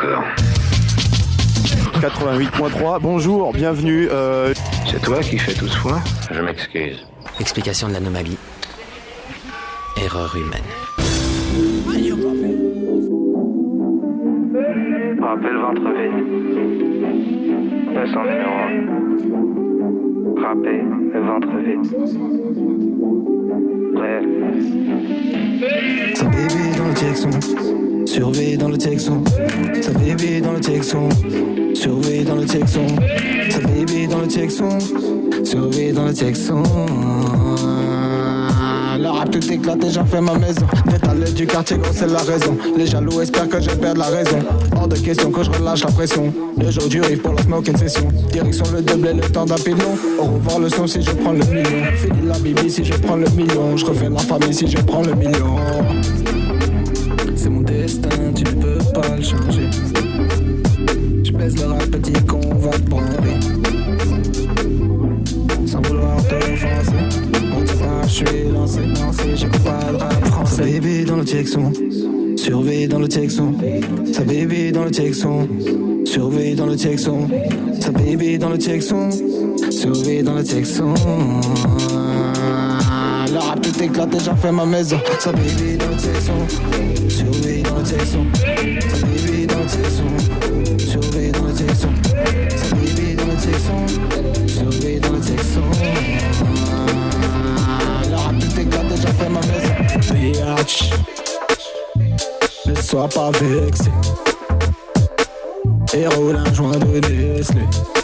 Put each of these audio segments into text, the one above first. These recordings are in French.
D'accord. 88.3, bonjour, bienvenue. C'est toi qui fais tout ce foin? Je m'excuse. Explication de l'anomalie. Erreur humaine. Rappel ventre vide. Leçon numéro 1. Rappel le ventre vide. Réel. Sa bébé dans le Texan, surveille dans le Texan. Sa bébé dans le Texan, surveille dans le Texan. Sa bébé dans le Texan, surveille dans le Texan. Le rap tout éclaté, j'en fais ma maison. Détalé du quartier, gros c'est la raison. Les jaloux espèrent que je perde la raison. Hors de question que je relâche la pression. Le jour du riff pour la smoke session. Direction le double et le temps d'un pilon. Au revoir le son si je prends le million. Fini la bibi si je prends le million. Je refais la famille si je prends le million. C'est mon destin, tu ne peux pas le changer. Je baisse le rap petit con, va te brander. Sans vouloir te offenser. Je suis lancé, j'écoute pas de rap français. Sa bébé dans le Texan, surveille dans le Texan. Sa bébé dans le Texan, surveille dans le Texan. Sa bébé dans le Texan, surveille dans le Texan. Le rap tout éclaté, j'en fais ma maison. Sa bébé dans le Texan, surveille dans le Texan. Sa bébé dans le Texan, surveille dans le Texan. Sa bébé dans le Texan, surveille dans le Texan. J'en fais ma maison. Bitch, ne sois pas vexé. Et roule un joint de Nestlé.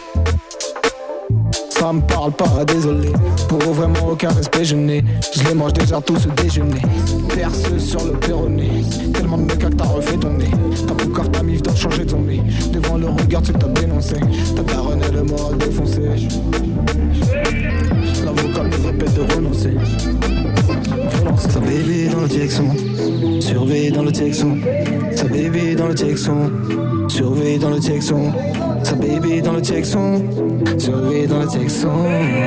Ça me parle pas, désolé. Pour vraiment aucun respect, je n'ai. Je les mange déjà tous au déjeuner. Perceux sur le péroné. Tellement de mecs que t'as refait ton nez. Ta poucave, ta mif doit changer ton nez. Devant le regard, tu t'as dénoncé. Ta daronne est le moral défoncé. L'avocat me répète de renoncer. Sa bébé dans le Texan, surveille dans le Texan. Sa bébé dans le Texan, surveille dans le Texan. Sa bébé dans le Texan, surveille dans le Texan.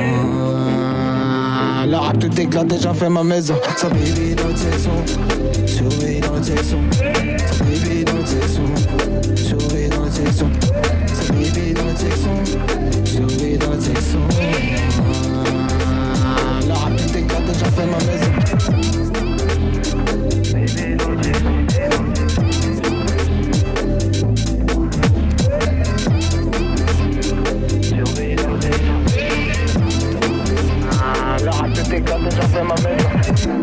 Le rap tout éclaté, j'en fais ma maison. Sa bébé dans le Texan, surveille dans le Texan. Sa bébé dans le Texan, surveille dans le Texan. Sa bébé dans le Texan, surveille dans le Texan. Le rap tout éclaté, j'en fais ma maison. J'en fais ma maison.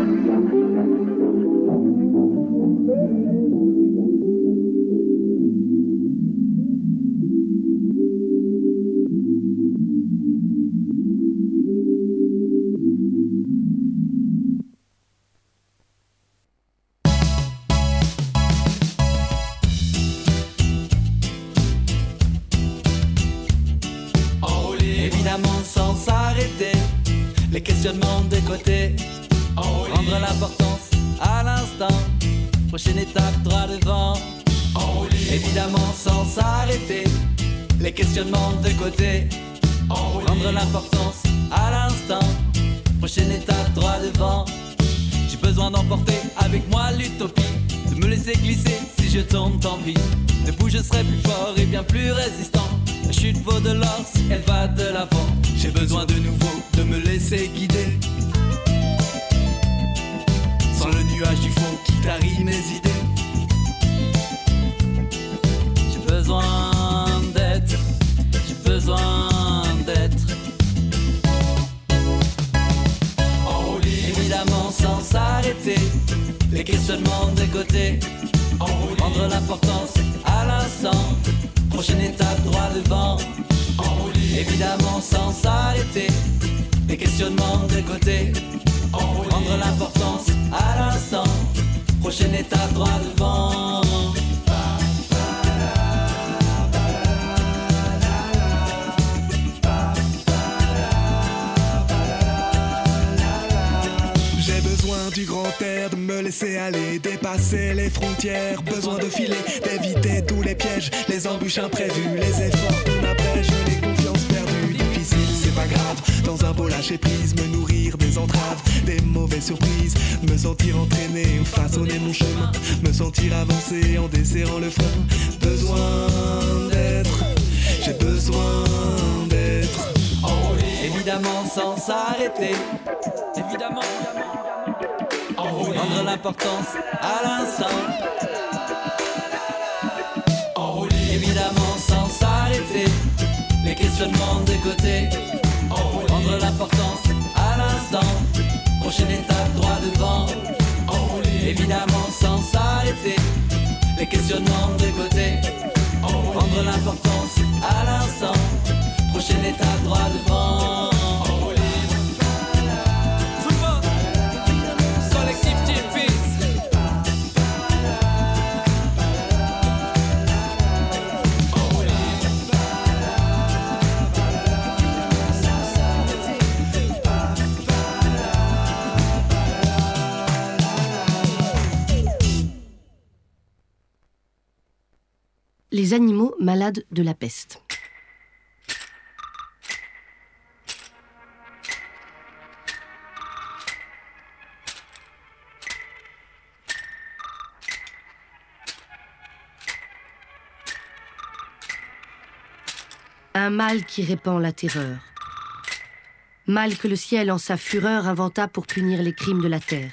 Évidemment sans s'arrêter. Les questionnements de côté, rendre l'importance à l'instant. Prochaine étape, droit devant. Évidemment sans s'arrêter. Les questionnements de côté, rendre l'importance à l'instant. Prochaine étape, droit devant. J'ai besoin d'emporter avec moi l'utopie. De me laisser glisser, si je tombe tant pis. Debout je serai plus fort et bien plus résistant. La chute vaut de l'or si elle va de l'avant. J'ai besoin de nouveau de me laisser guider. Sans le nuage du faux qui tarit mes idées. J'ai besoin d'être. Évidemment sans s'arrêter. Les questionnements de côté. Rendre l'importance à l'instant. Prochaine étape, droit devant. Évidemment sans s'arrêter. Les questionnements de côté. Rendre l'importance à l'instant. Prochaine étape, droit devant. J'ai besoin du grand air, de me laisser aller, dépasser les frontières. Besoin de filer, d'éviter tous les pièges, les embûches imprévues, les efforts qu'on abrège, les confiances perdues. Difficile, c'est pas grave, dans un beau lâcher prise, me nourrir des entraves, des mauvais des surprises, me sentir entraîné ou façonner mon chemin, me sentir avancer en desserrant le frein. Besoin d'être, j'ai besoin d'être évidemment sans s'arrêter, évidemment rendre l'importance à l'instant, évidemment sans s'arrêter, les questionnements de côté, rendre l'importance à l'instant, prochaine étape droit devant, évidemment sans s'arrêter, les questionnements de côté, rendre l'importance à l'instant, prochaine étape droit devant. Tout le monde, collectif Tipis. Les animaux malades de la peste. Un mal qui répand la terreur. Mal que le ciel, en sa fureur, inventa pour punir les crimes de la terre.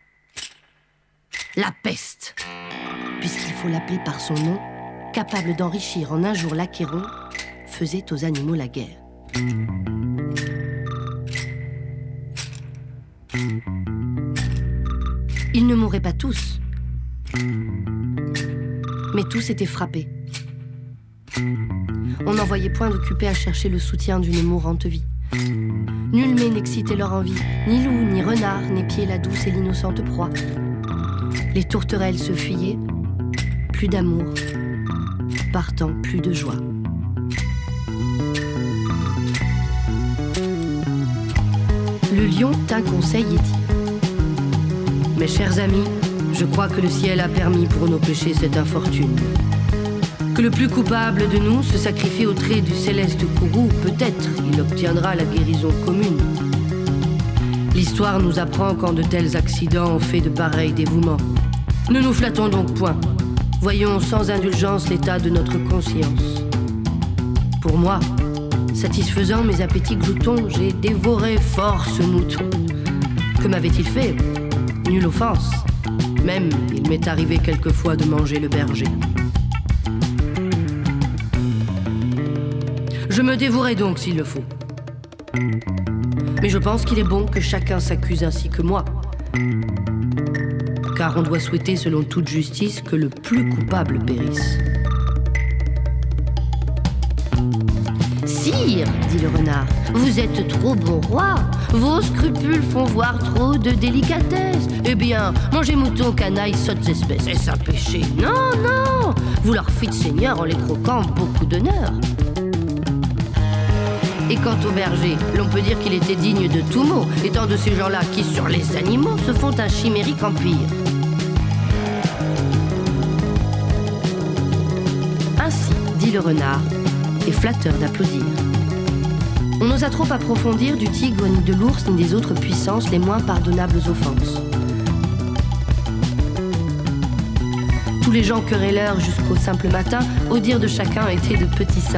La peste, puisqu'il faut l'appeler par son nom, capable d'enrichir en un jour l'Achéron, faisait aux animaux la guerre. Ils ne mouraient pas tous, mais tous étaient frappés. On n'en voyait point d'occupés à chercher le soutien d'une mourante vie. Nul mets n'excitait leur envie, ni loup, ni renard, n'épiaient la douce et l'innocente proie. Les tourterelles se fuyaient, plus d'amour, partant plus de joie. Le lion tint conseil et dit : Mes chers amis, je crois que le ciel a permis pour nos péchés cette infortune. Que le plus coupable de nous se sacrifie au trait du céleste courroux, peut-être il obtiendra la guérison commune. L'histoire nous apprend qu'en de tels accidents on fait de pareils dévouements. Ne nous flattons donc point. Voyons sans indulgence l'état de notre conscience. Pour moi, satisfaisant mes appétits gloutons, j'ai dévoré fort ce mouton. Que m'avait-il fait ? Nulle offense. Même, il m'est arrivé quelquefois de manger le berger. Je me dévorerai donc s'il le faut. Mais je pense qu'il est bon que chacun s'accuse ainsi que moi. Car on doit souhaiter, selon toute justice, que le plus coupable périsse. Sire, dit le renard, vous êtes trop bon roi. Vos scrupules font voir trop de délicatesse. Eh bien, mangez moutons, canailles, sottes espèces. Est-ce un péché ? Non, non. Vous leur fîtes, Seigneur, en les croquant, beaucoup d'honneur. Et quant au berger, l'on peut dire qu'il était digne de tout mot, étant de ces gens-là qui, sur les animaux, se font un chimérique empire. Ainsi, dit le renard, et flatteur d'applaudir. On n'osa trop approfondir du tigre, ni de l'ours, ni des autres puissances les moins pardonnables offenses. Tous les gens querelleurs jusqu'au simple matin, au dire de chacun, étaient de petits saints.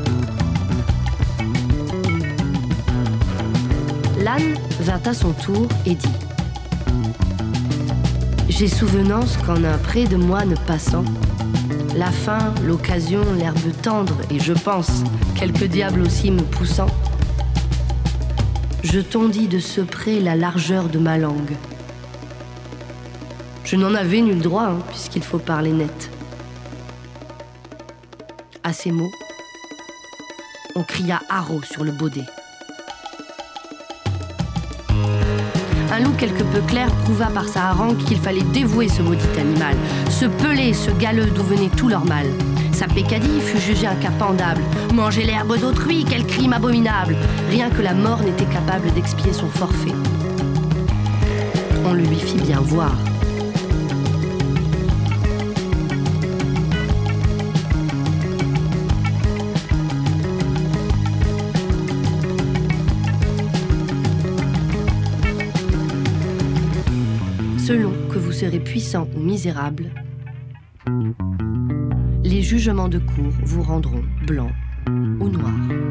L'âne vint à son tour et dit : J'ai souvenance qu'en un près de moi ne passant, la faim, l'occasion, l'herbe tendre, et je pense, quelque diable aussi me poussant, je tondis de ce près la largeur de ma langue. Je n'en avais nul droit, puisqu'il faut parler net. À ces mots, on cria haro sur le baudet. Un loup quelque peu clair prouva par sa harangue qu'il fallait dévouer ce maudit animal, ce pelé, ce galeux d'où venait tout leur mal. Sa peccadille fut jugée incapendable. Manger l'herbe d'autrui, quel crime abominable! Rien que la mort n'était capable d'expier son forfait. On le lui fit bien voir. selon que vous serez puissant ou misérable, les jugements de cour vous rendront blanc ou noir.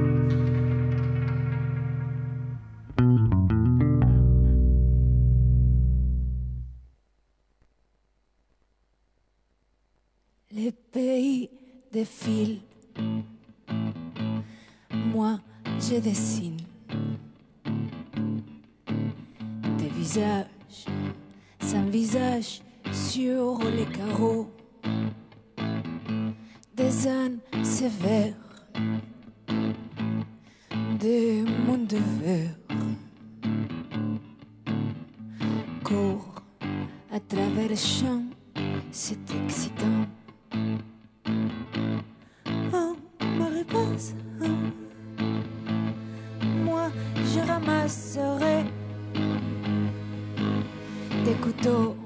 Les pays défilent, moi je dessine des visages sans visage sur les carreaux, des ânes sévères, des mondes de verre courent à travers les champs, c'est excitant. Oh, Marie passe, oh. Moi je ramasserai des couteaux,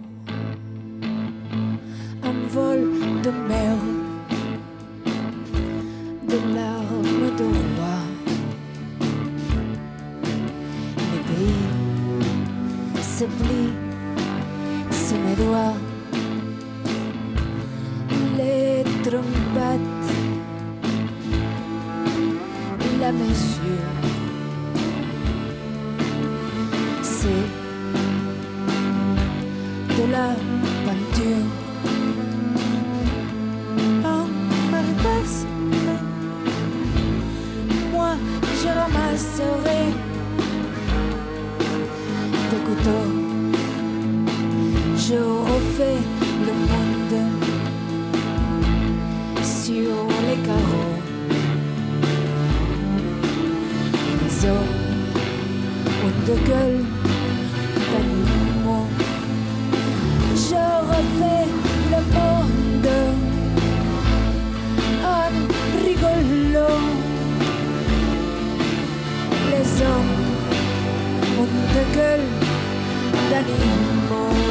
un vol de mer, de larmes de roi. Les pays se plient sous mes doigts, les trompettes, la mesure, c'est de la peinture. Oh, Marie passe, moi je ramasserai des couteaux, je refais le monde sur les carreaux. Les hommes ont de gueule d'animaux. Je refais le monde en rigolant. Les hommes ont de gueule d'animaux.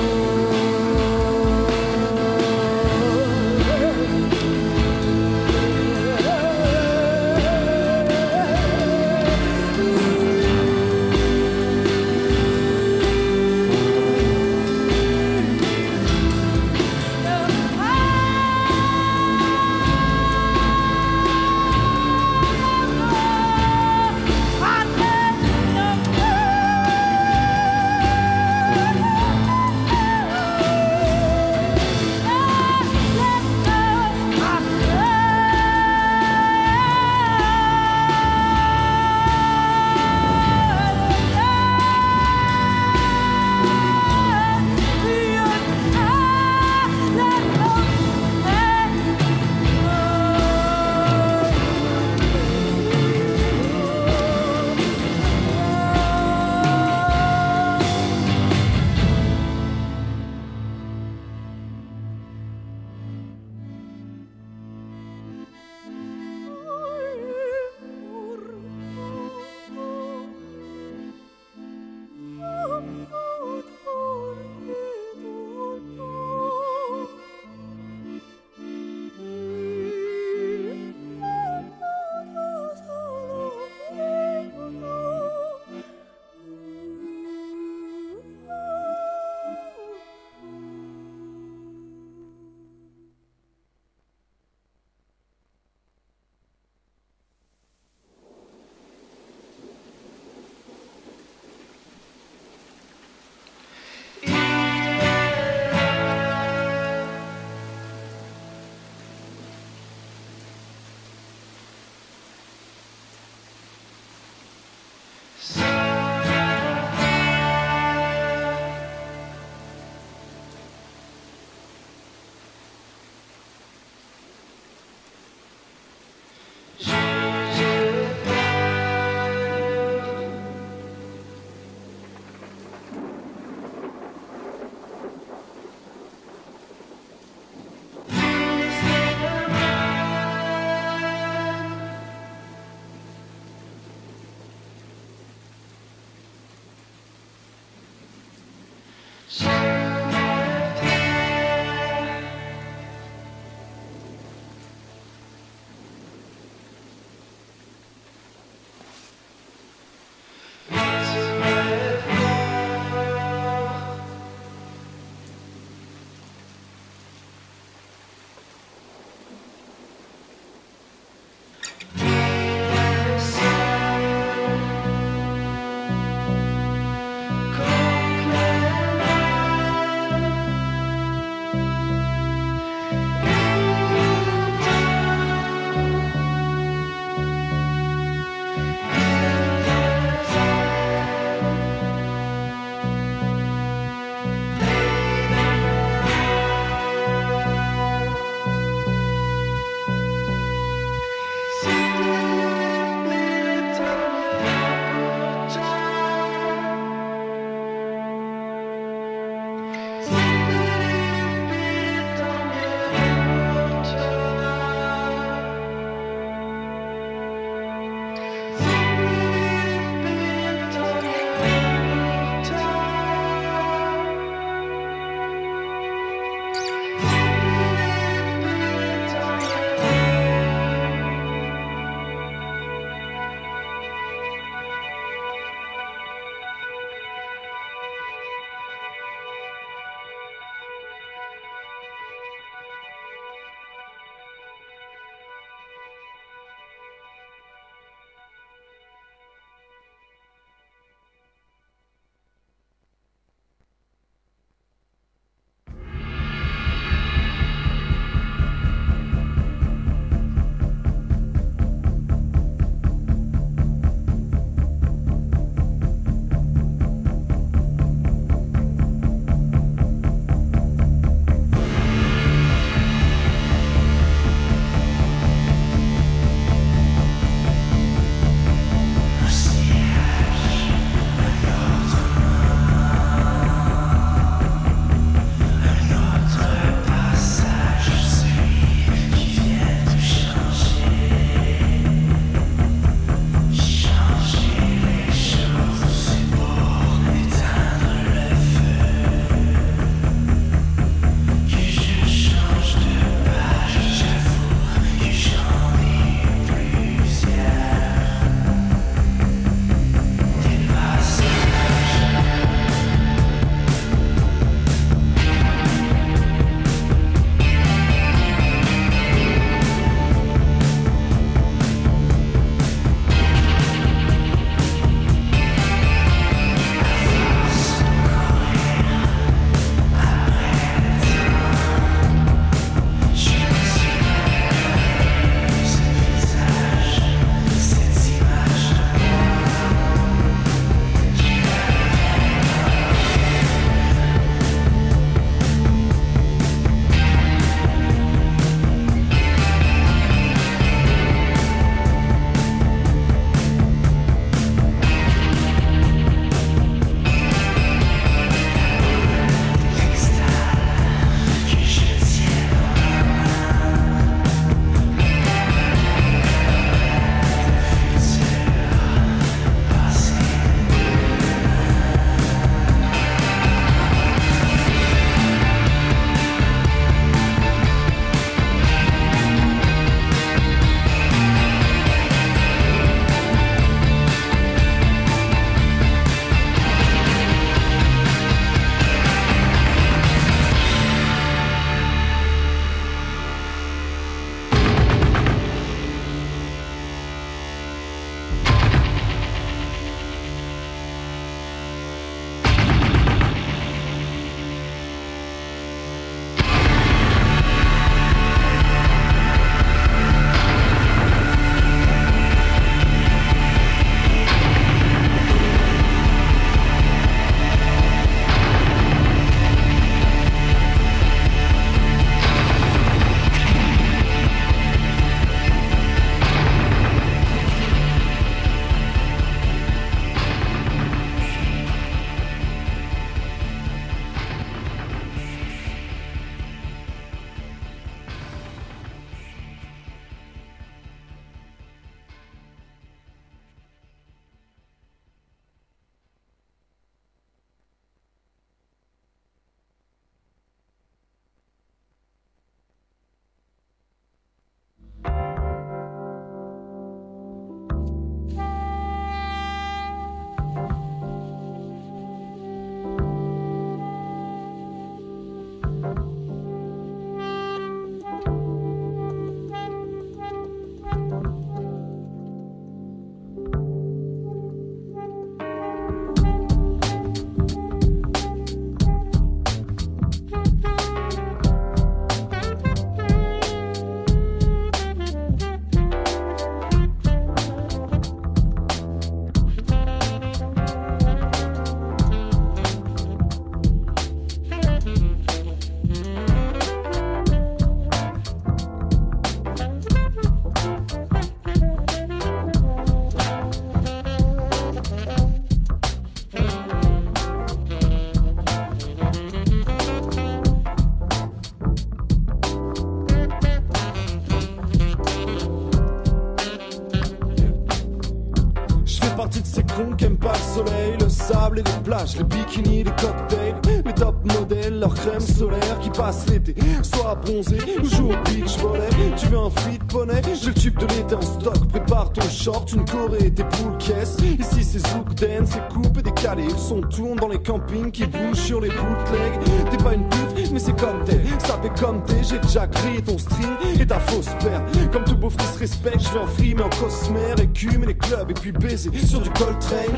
tables et les plages, les bikinis, les cocktails, les top modèles, leur crème solaire qui passe l'été. Soit bronzé ou joue au beach volley. Tu veux un fit poney? J'ai le tube de l'été en stock. Prépare ton short, une Corée et tes poules caisses. Ici c'est zouk dance, c'est coupé décalé. Le son tourne dans les campings qui bougent sur les bootlegs. T'es pas une pute, mais c'est comme t'es. Ça fait comme t'es, j'ai déjà grillé ton string et ta fausse paire. Comme tout beauf qui se respecte, je vais en free mais en cosmère. Écume et les clubs et puis baiser sur du Coltrane.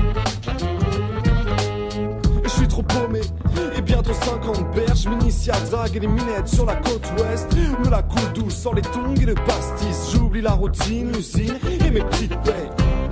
Je suis trop paumé et bientôt 50 berges. M'initie à draguer les minettes sur la côte ouest. Me la coule douce sans les tongs et le pastis. J'oublie la routine, l'usine et mes petites payes.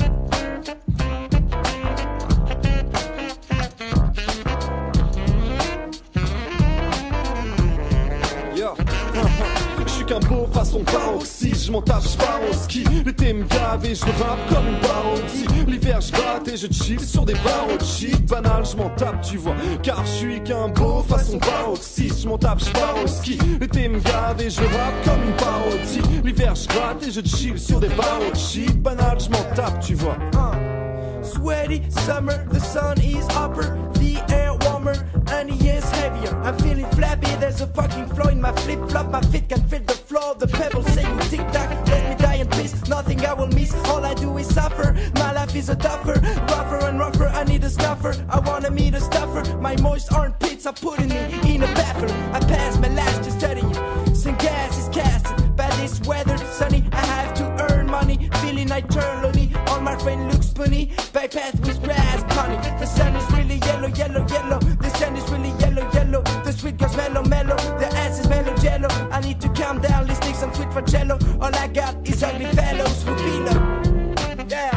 Qu'un beau façon paroxysme, je m'en tape, je pars au ski. L'été me gave et je rappe comme une parodie. L'hiver je gratte et je chill sur des barreaux de shit. Banal, je m'en tape, tu vois, car je suis qu'un beau façon paroxysme. Je m'en tape, je pars au ski. L'été me gave et je rappe comme une parodie. L'hiver je gratte et je chill sur des barreaux de shit. Banal, je m'en tape, tu vois. Sweaty summer, the sun is upper, the air warmer, and he is heavier. I'm feeling flabby, there's a fucking flaw in my flip-flop. My feet can feel the floor, the pebbles saying tic-tac. Let me die in peace, nothing I will miss. All I do is suffer, my life is a tougher. Rougher and rougher, I need a stuffer. I wanna meet a stuffer. My moist armpits are putting me in a bathroom. I pass my life just studying. Some gas is casted by this weather, sunny. I have to earn money, feeling eternally. All my friend looks funny, bypass with grass, honey. The sun is really yellow, yellow, yellow. The sun is really yellow, yellow. The sweet girl's mellow, mellow. The ass is mellow, jello. I need to calm down, listening some sweet for cello. All I got is ugly fellows who feel up. Yeah.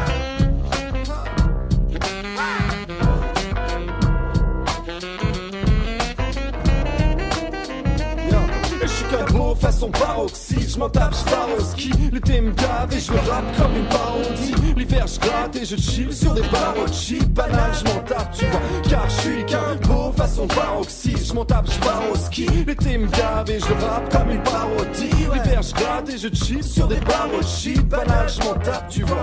Façon paroxysme, je m'en tape, je pars au ski. L'été me gave et je rappe comme une parodie. L'hiver je gratte et je chill sur des barreaux de shit. Banal, je m'en tape, tu vois, car je suis qu'un beau façon paroxysme. Je m'en tape, je pars au ski. L'été me gave et je rappe comme une parodie. L'hiver je gratte et je chill sur des barreaux de shit. Banal, je m'en tape, tu vois.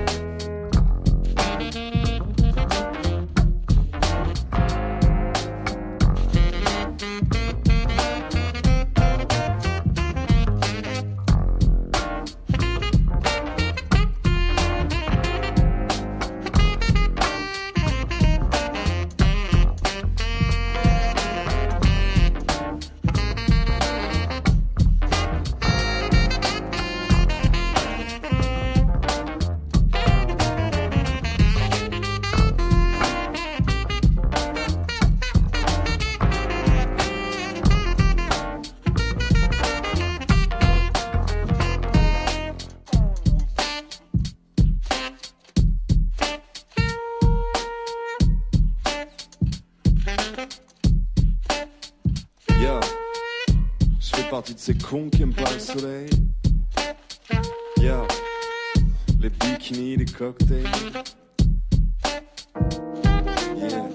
Partie de ces cons qui aiment pas le soleil. Yeah. Les bikinis, les cocktails. Yeah.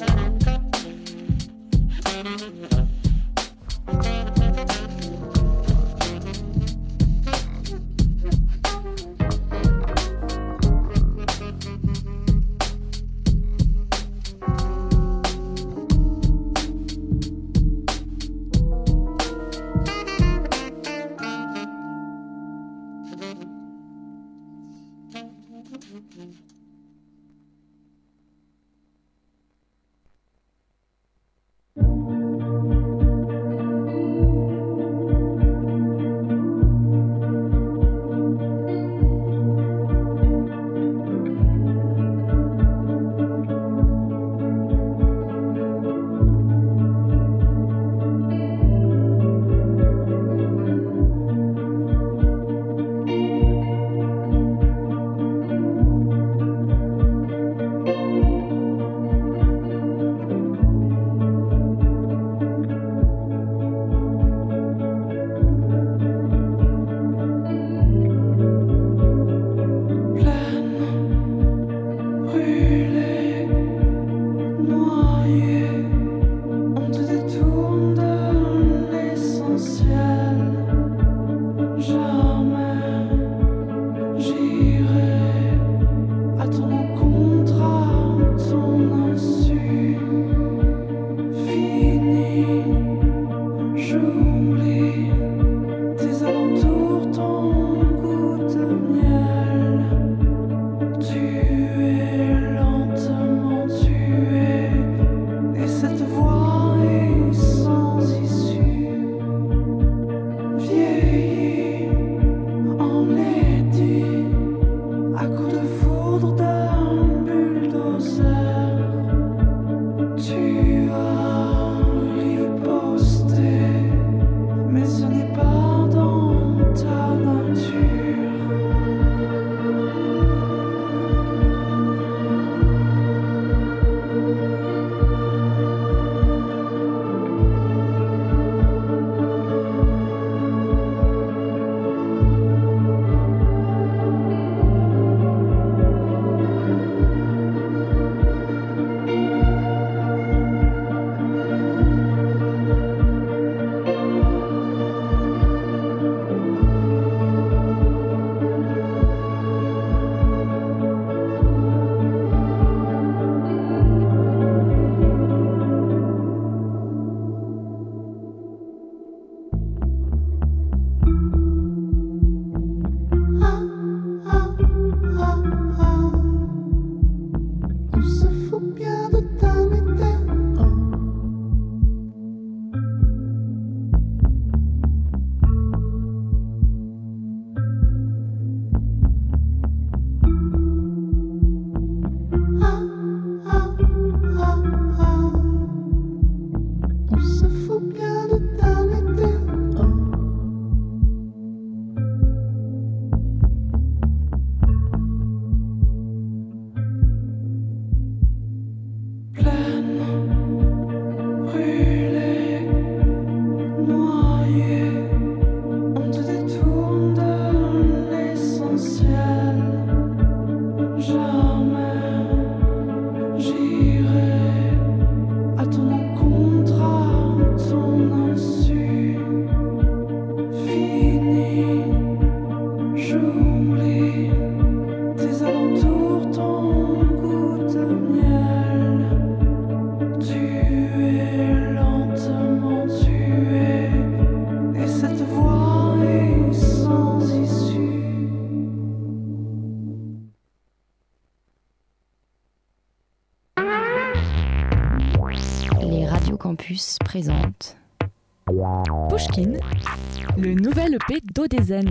Radio Campus présente Pushkin, le nouvel EP d'Odezen.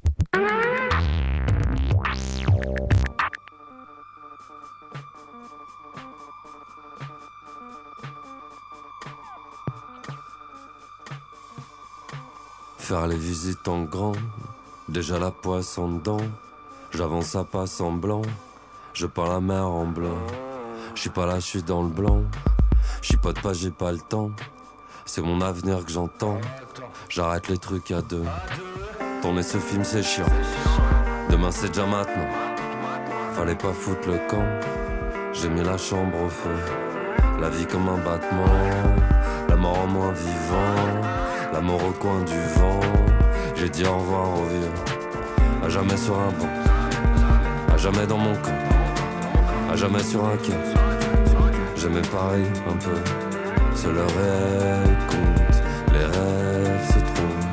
Faire les visites en grand, déjà la poisse en dedans. J'avance à pas semblant, je peins la mer en blanc. Je suis pas là, je suis dans le blanc. Je chipote pas, j'ai pas le temps. C'est mon avenir que j'entends. J'arrête les trucs à deux. Tourner ce film c'est chiant. Demain c'est déjà maintenant. Fallait pas foutre le camp. J'ai mis la chambre au feu. La vie comme un battement. La mort en moins vivant. La mort au coin du vent. J'ai dit au revoir au vieux. À jamais sur un banc. À jamais dans mon camp. À jamais sur un quai. J'aimais pareil un peu. C'est le réel compte. Les rêves se trompent.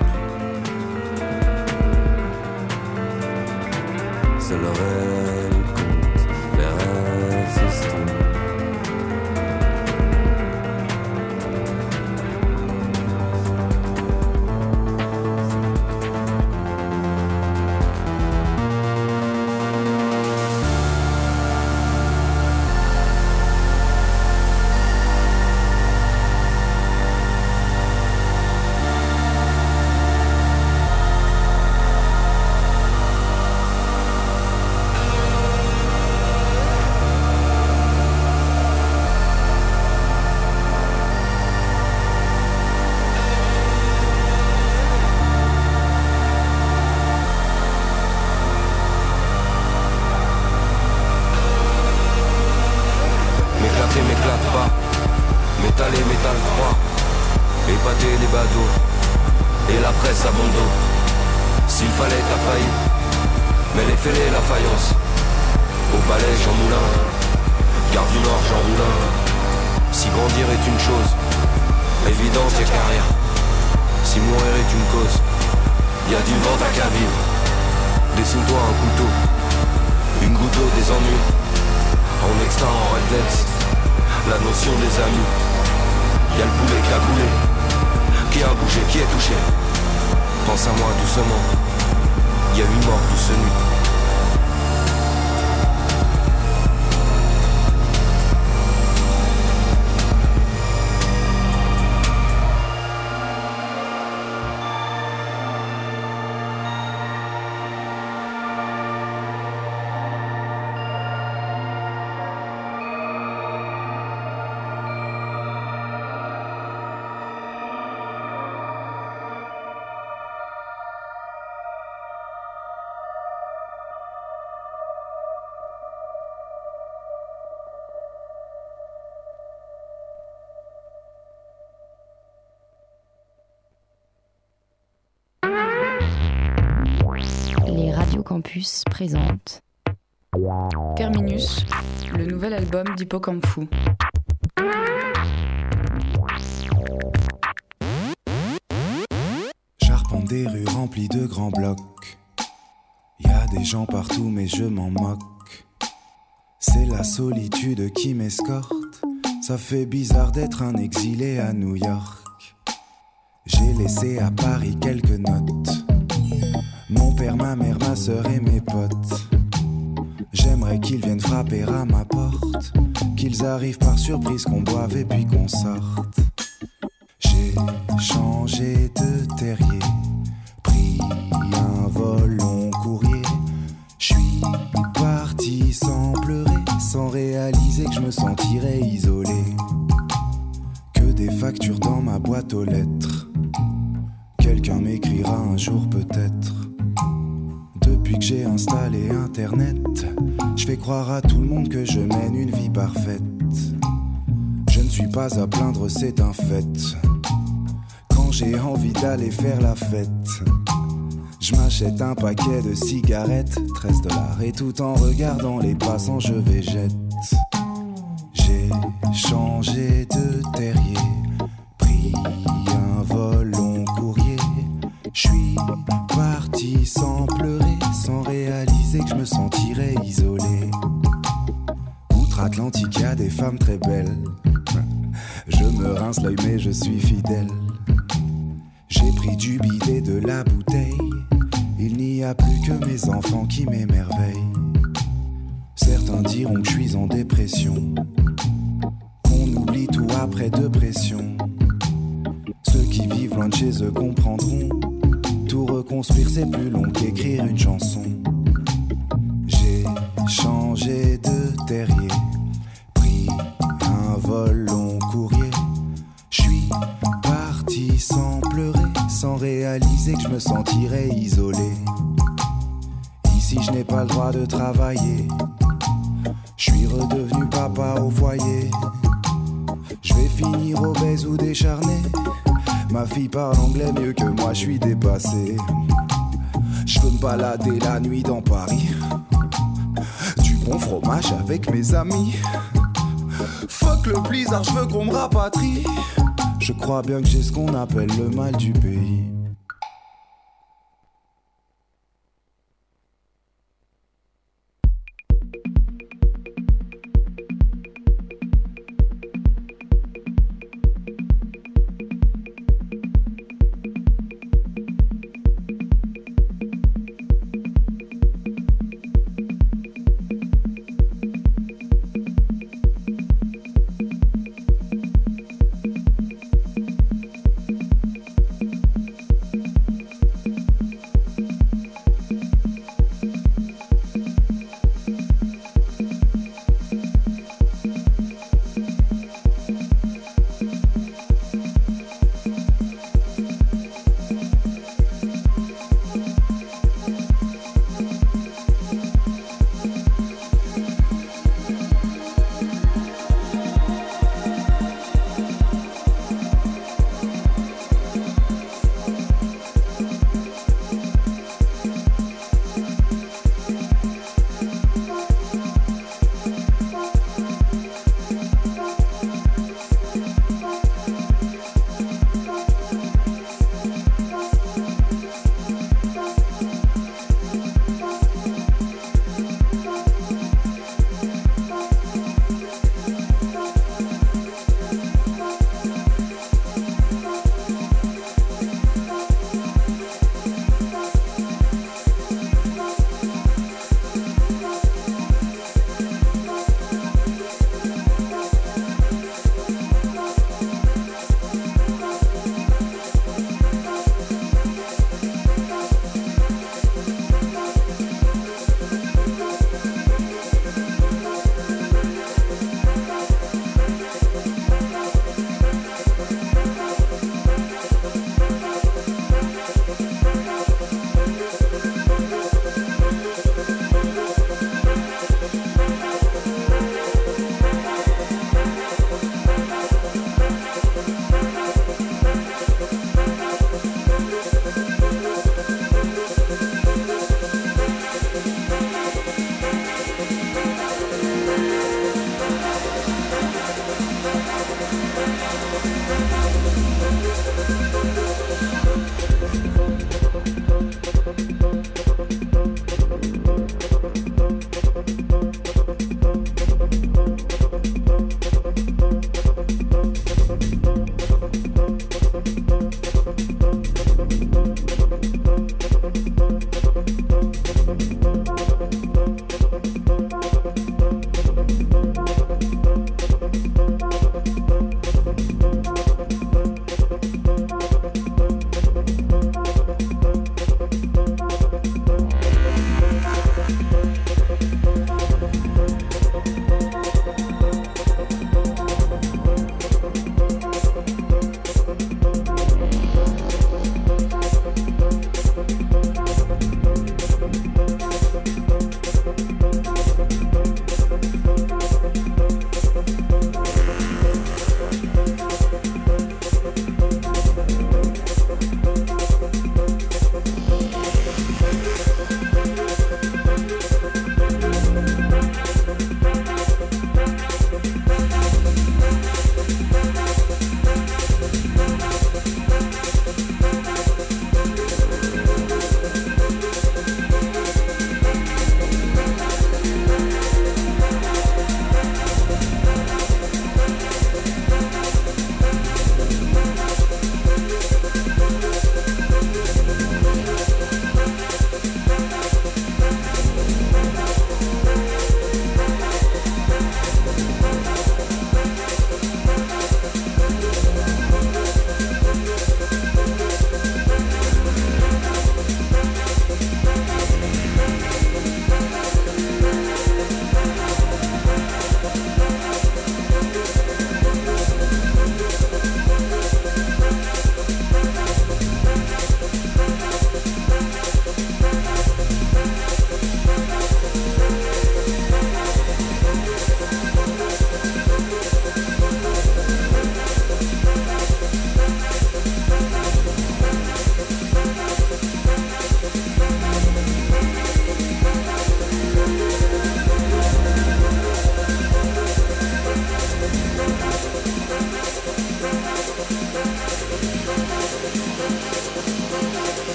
C'est le réel compte. Les rêves s'estompent. Campus présente Terminus, le nouvel album d'Hippocampu. J'arpente des rues remplies de grands blocs. Y a des gens partout mais je m'en moque. C'est la solitude qui m'escorte. Ça fait bizarre d'être un exilé à New York. J'ai laissé à Paris quelques notes. Mon père, ma mère, ma sœur et mes potes. J'aimerais qu'ils viennent frapper à ma porte. Qu'ils arrivent par surprise, qu'on boive et puis qu'on sorte. J'ai changé de terrier, pris un vol long courrier. J'suis parti sans pleurer, sans réaliser que je me sentirais isolé. Que des factures dans ma boîte aux lettres. Quelqu'un m'écrira un jour peut-être. Depuis que j'ai installé internet, je fais croire à tout le monde que je mène une vie parfaite. Je ne suis pas à plaindre, c'est un fait. Quand j'ai envie d'aller faire la fête, je m'achète un paquet de cigarettes, $13. Et tout en regardant les passants, je végète. J'ai changé de terrier, pris un vol long courrier. J'suis parti sans pleurer, sans réaliser que je me sentirais isolé. Outre-Atlantique, y'a des femmes très belles. Je me pince l'œil mais je suis fidèle. J'ai pris du bidet de la bouteille. Il n'y a plus que mes enfants qui m'émerveillent. Certains diront que je suis en dépression, qu'on oublie tout après de pression. Ceux qui vivent loin de chez eux comprendront. Tout reconstruire c'est plus long qu'écrire une chanson. J'ai changé de terrier, pris un vol long courrier. J'suis parti sans pleurer, sans réaliser que je me sentirais isolé. Ici je n'ai pas le droit de travailler. Je suis redevenu papa au foyer. Je vais finir obèse ou décharné. Ma fille parle anglais mieux que moi, je suis dépassé. Je veux me balader la nuit dans Paris. Du bon fromage avec mes amis. Fuck le blizzard, je veux qu'on me rapatrie. Je crois bien que j'ai ce qu'on appelle le mal du pays.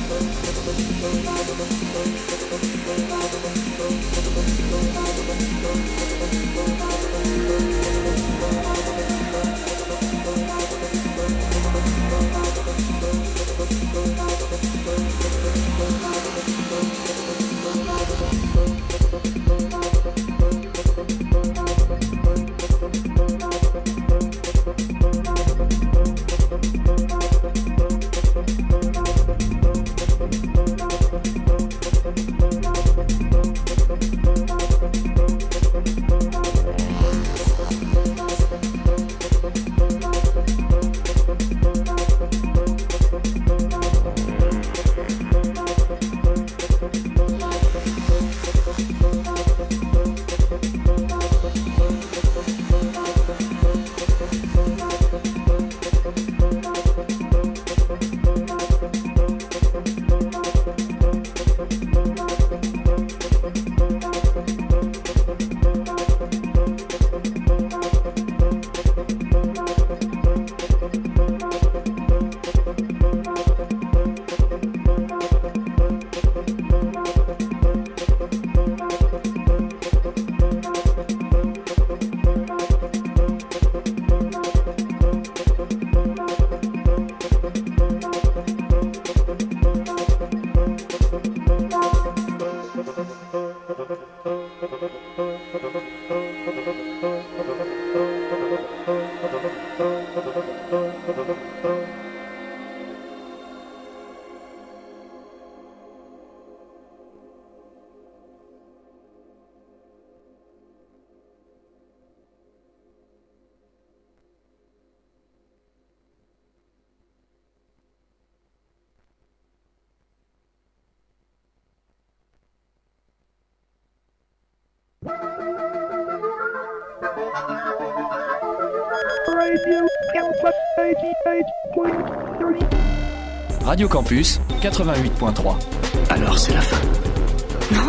Radio Campus 88.3. Alors c'est la fin. Non,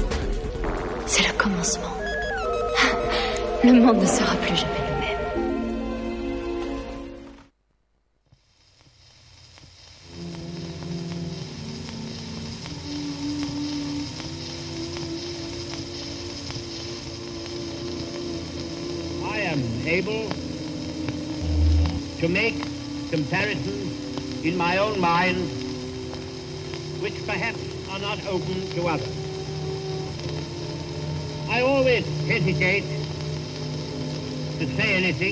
c'est le commencement. Le monde ne sera plus jamais le même. I am able to make comparisons in my own mind which perhaps are not open to others. I always hesitate to say anything